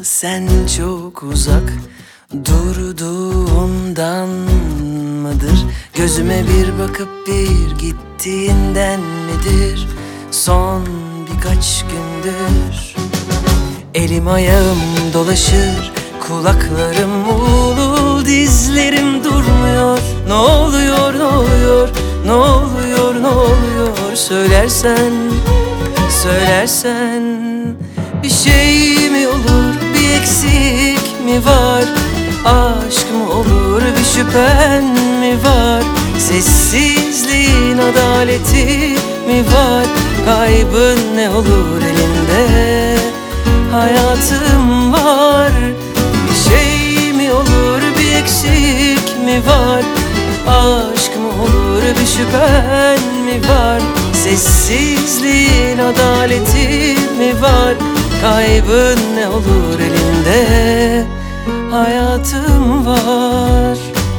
sen çok uzak durduğundan mıdır? Gözüme bir bakıp bir gittiğinden midir? Son birkaç gündür elim ayağım dolaşır, kulaklarım ulu, dizlerim durmuyor. Ne oluyor, ne oluyor, ne oluyor, ne oluyor? Söylersen, söylersen bir şey mi olur, bir eksik mi var? Aşk mı olur, bir şüphen mi var? Sessizliğin adaleti mi var? Kaybın ne olur elinde? Hayatım var. Bir şey mi olur, bir eksik mi var? Aşk mı olur, bir şüphen mi var? Sessizliğin adaleti mi var? Kaybın ne olur elinde? Hayatım var.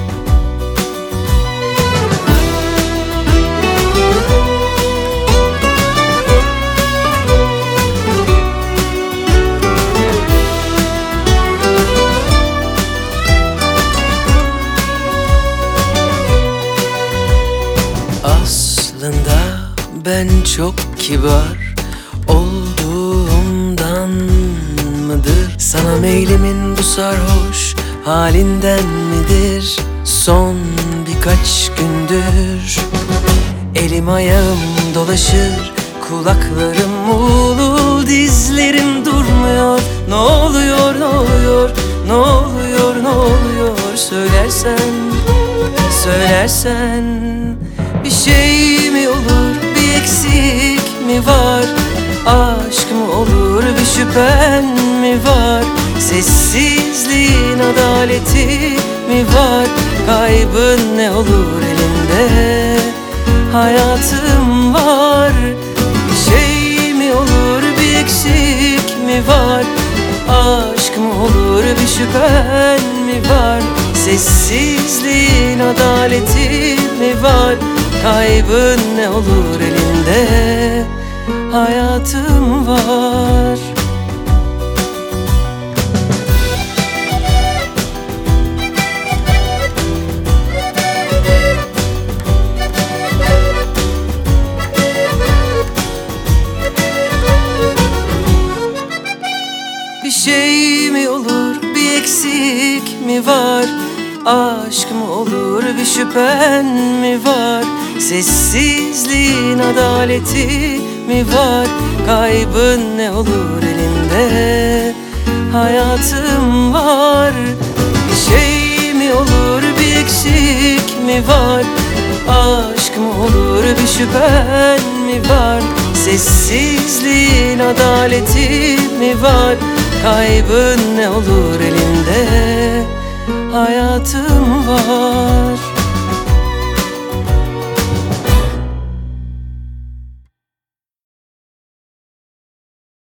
Aslında ben çok kibar olduğumdan mıdır? Sana meylimin bu sarhoş halinden midir? Son birkaç gündür elim ayağım dolaşır, kulaklarım ulu, dizlerim durmuyor. Ne oluyor, ne oluyor, ne oluyor, ne oluyor? Söylersen, söylersen bir şey mi olur, bir eksik mi var? Aşk mı olur, bir şüphen mi var? Sessizliğin adaleti mi var? Kaybın ne olur elinde? Hayatım var. Bir şey mi olur, bir eksik mi var? Aşk mı olur, bir şüphen mi var? Sessizliğin adaleti mi var? Kaybın ne olur elinde? Hayatım var. Bir şey mi olur, bir eksik mi var? Aşk mı olur, bir şüphen mi var? Sessizliğin adaleti mi var? Kaybın ne olur elinde? Hayatım var. Bir şey mi olur, bir eksik mi var? Aşk mı olur, bir şüphen mi var? Sessizliğin adaleti mi var? Kaybın ne olur elinde? Hayatım var.